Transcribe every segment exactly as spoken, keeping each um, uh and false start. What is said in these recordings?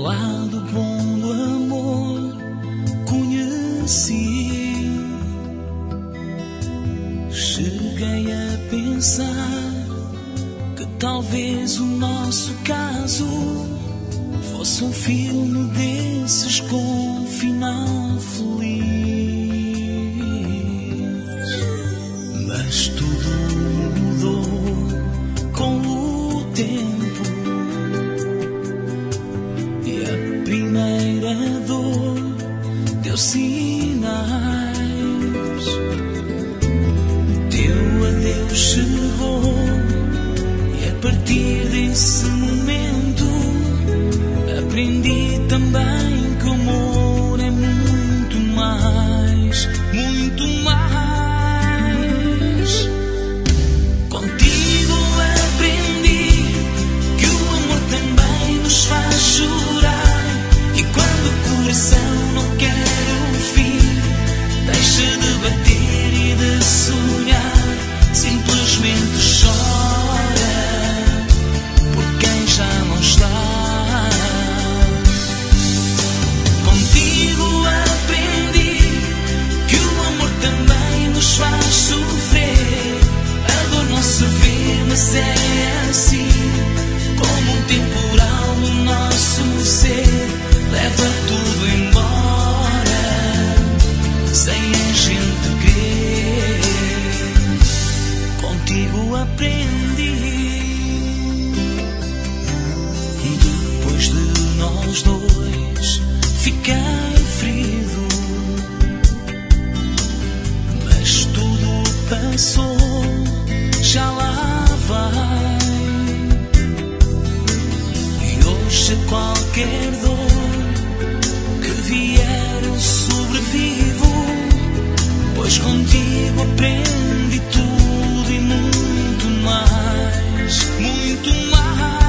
lado bom do amor conheci. Cheguei a pensar que talvez o nosso caso fosse um filme desses com final feliz. Mas tudo mudou com o tempo, e a primeira dor deu sinais. Teu adeus chegou, e a partir desse momento aprendi também que o amor é muito mais, muito mais. Contigo aprendi que o amor também nos faz chorar, e quando o coração não quer o fim, deixa de bater e de sonhar, simplesmente chora por quem já não está. Contigo aprendi que o amor também nos faz sofrer. A dor não se vê, mas é assim, como um temporal no nosso ser, leva tudo embora, sem a gente querer. Contigo aprendi. Depois de nós dois fiquei ferido, mas tudo passou, já lá vai. E hoje a qualquer dor que vier eu sobrevivo, pois contigo aprendi tudo e muito mais, muito mais.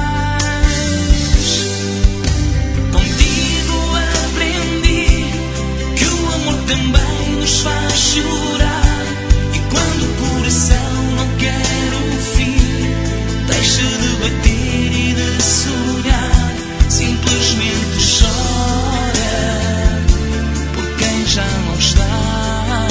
Contigo aprendi que o amor também nos faz chorar, e quando o coração não quer o fim, deixa de bater e de sonhar, simplesmente chora por quem já não está.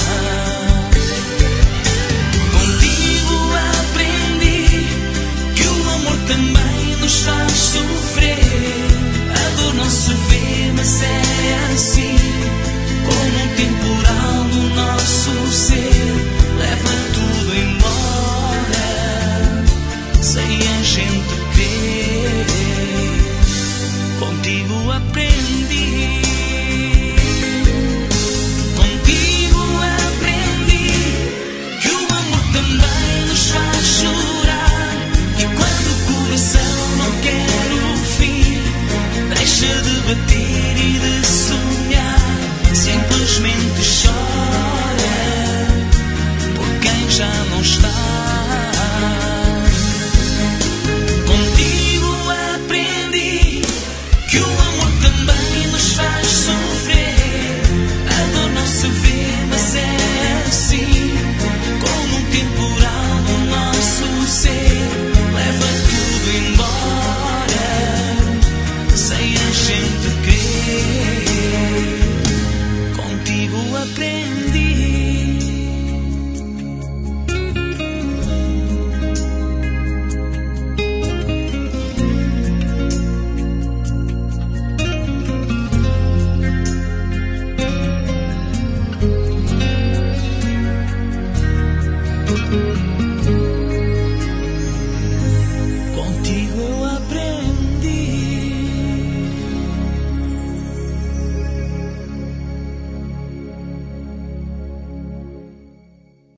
Contigo aprendi que o amor também nos faz sofrer. A dor não se vê, mas é assim, como um temporal no nosso ser, leva tudo embora, sem a gente querer. Contigo aprendi. Contigo aprendi que o amor também nos faz chorar, e quando o coração não quer o fim, deixa de bater